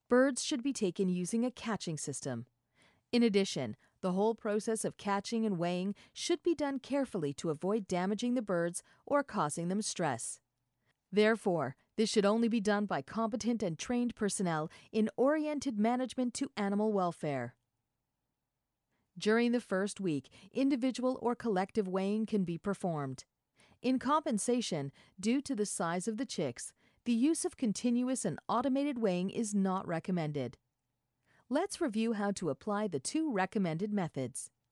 Birds should be taken using a catching system. In addition, the whole process of catching and weighing should be done carefully to avoid damaging the birds or causing them stress. Therefore, this should only be done by competent and trained personnel in oriented management to animal welfare. During the first week, individual or collective weighing can be performed. In compensation, due to the size of the chicks, the use of continuous and automated weighing is not recommended. Let's review how to apply the two recommended methods.